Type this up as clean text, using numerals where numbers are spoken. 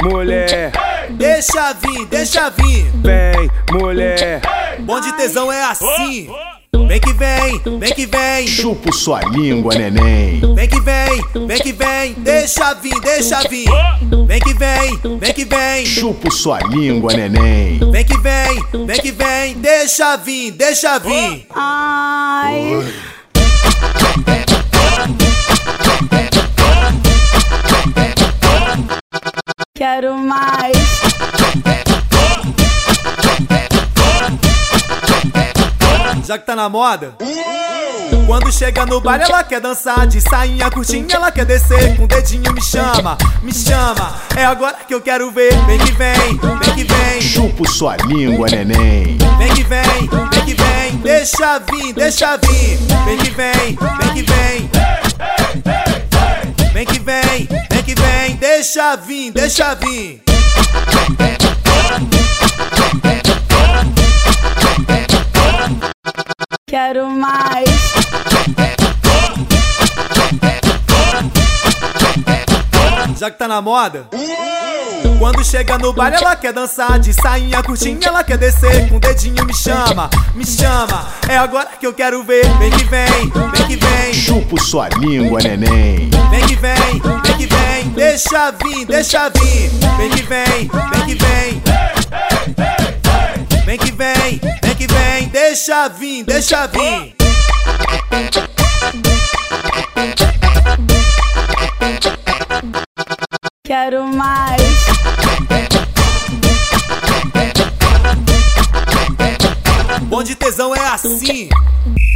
mulher. Deixa vir, deixa vir. Vem, mulher. Bonde tesão é assim. Vem que vem, vem que vem. Chupo sua língua, neném. Vem que vem, deixa vir, deixa vir. Vem que vem. Chupo sua língua, neném. Vem que vem, deixa vir, deixa vir. Ai. Quero mais. Já que tá na moda. Quando chega no baile ela quer dançar de sainha curtinha, ela quer descer com o dedinho, me chama, é agora que eu quero ver. Vem que vem, Chupo sua língua, neném. vem que vem, deixa vir, deixa vir. Vem que vem, deixa vir, deixa vir. Quero mais. Já que tá na moda. Quando chega no baile ela quer dançar de sainha curtinha, ela quer descer com o dedinho, me chama, é agora que eu quero ver. Vem que vem, Chupo sua língua, neném. vem que vem, deixa vir, deixa vir. Vem que vem, deixa vir, deixa vir. Quero mais. Bonde tesão é assim.